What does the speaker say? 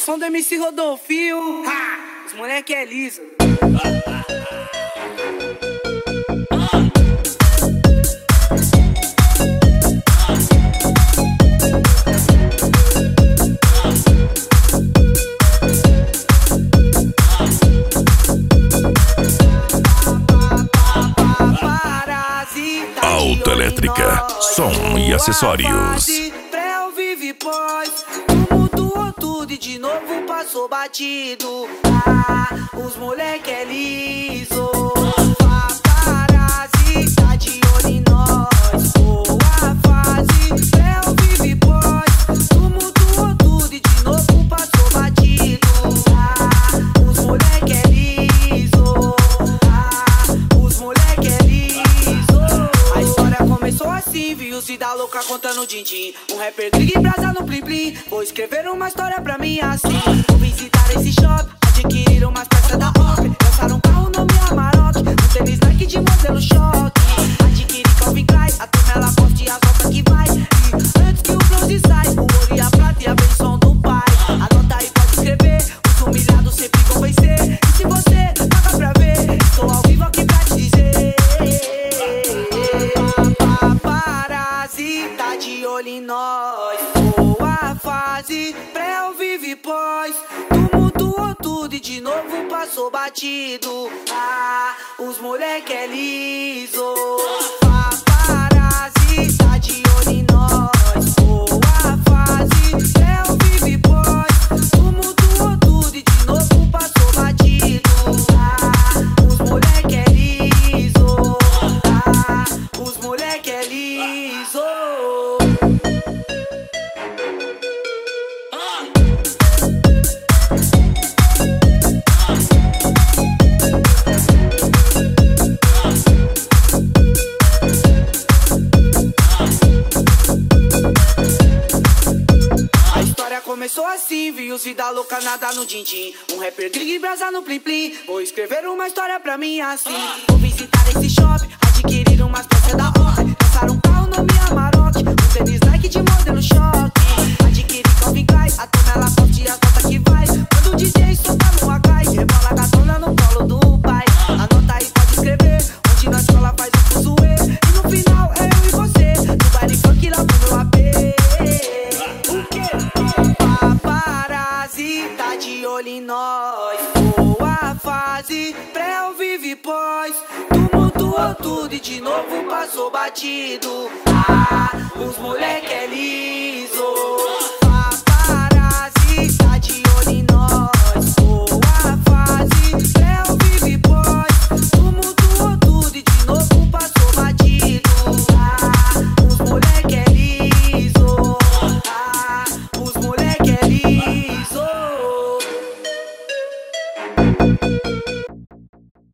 som do MC Rodolfinho, ha! Os moleque é liso. Autoelétrica, som e acessórios. Pré, vive pós, tumultuou tudo e de novo passou batido. Os moleque é liso. Paparazzi tá de olho em nós. Boa fase, pré, vive pós, tumultuou tudo e de novo passou batido. Os moleque é liso. Os moleque é liso. A história começou assim, viu-se da louca contando din-din. Um rapper grig brasa no plim-plim. Vou escrever uma história pra mim assim. Vou visitar esse shopping, adquirir umas peças da Opel. Lançar um carro nome Amarok, um tênis Nike de modelo choque. Adquirir Calvin Klein, a turma ela poste as notas que vai. E antes que o bronze sai, o ouro e a prata e a benção do pai. Anota aí, pode escrever, os humilhados sempre vão vencer. E se você paga pra ver, estou ao vivo aqui pra te dizer. Paparazzi tá de olho em nós. Boa fase, pré, vive pós, tumultuou tudo e de novo passou batido. Os moleque é liso. Paparazzi tá de olho em nós. Boa fase, pré, vive pós, tumultuou tudo e de novo passou batido. Os moleque é liso. Os moleque é liso. A história começou assim, viu-os vida louca nada no din-din. Um rapper grig brasa no plim-plim. Vou escrever uma história pra mim assim. Vou visitar esse shopping, adquirir umas peças da Opel. Lançar um carro nome Amarok, um tênis Nike de modelo choque. Adquirir Calvin Klein, a turma ela poste as notas que vai. Quando o DJ solta no acai, rebola a gatona no colo do pai. Anota aí, pode escrever, onde na escola faz o fuzuê. E no final é eu e você, no baile funk lá no meu AP. O quê? Paparazzi tá de olho em nós. Boa fase, pré, vive pós, tumultuou tudo e de novo passou batido. Os moleque é liso.